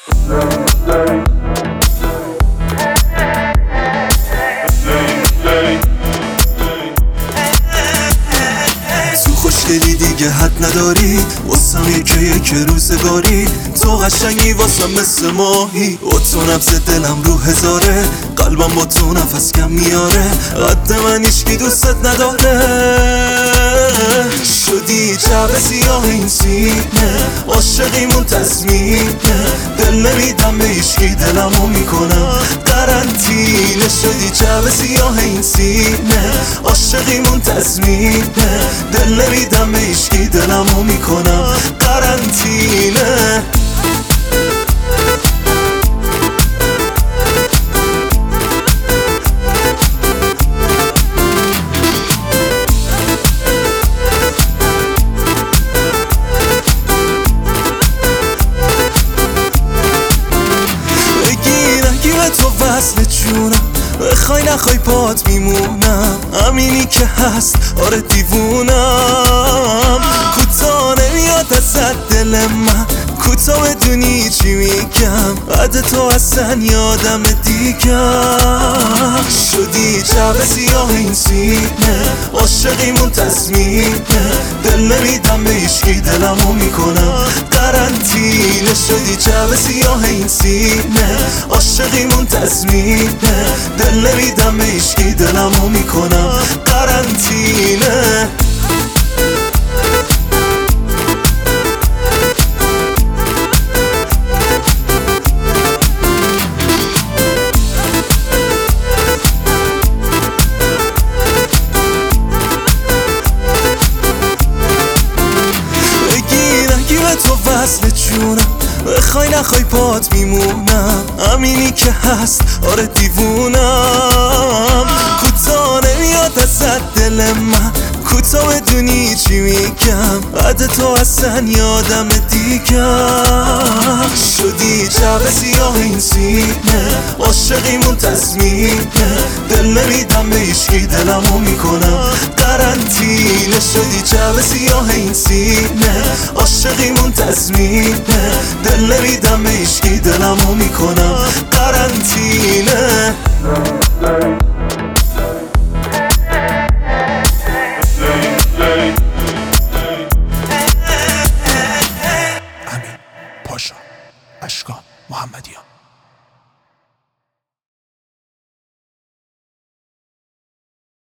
تو خوشگلی دیگه حد نداری، واسم یک روزگاری. تو قشنگی واسم مثل ماهی، و تو نبض دلم رو هزاره. قلبم با تو نفس کم میاره، قد من هیچکی دوستت نداره. شدی جعبه سیاه این سینه، عاشقیمون تصمیمه. دل نمیدم به هیچکی، دلمو میکنم قرنطینه. شدی جعبه سیاه این سینه، عاشقیمون تصمیمه. دل نمیدم به هیچکی، دلمو میکنم قرنطینه. تو وصل جونم، بخوای نخوای پات میمونم. همینی که هست، آره دیوونم. کوتا نمیاد ازت دل من، کوتا بدونی چی میگم. بعد تو اصلا یادم دیگم. شدی جعبه سیاه این سینه، عاشقیمون تصمیمه. دل نمیدم به هیچکی، دلمو میکنم قرنطینه. شدی جعبه سیاه این سینه، عاشقیمون تصمیمه. دل نمیدم به هیچکی، دلمو میکنم قرنطینه. تو وصل جونم، بخوای نخوای پات میمونم. همینی که هست، آره دیوونم. کوتا نمیاد ازت دل من، کوتا بدونی چی میگم. بعد تو اصلا یادم دیگم. شدی جعبه سیاه این سینه، عاشقیمون تصمیمه. دل نمیدم به هیچکی، دلمو میکنم قرنطینه. شدی جعبه سیاه این سینه، عاشقیمون تصمیمه. دل نمیدم به هیچکی، دلمو میکنم قرنطینه.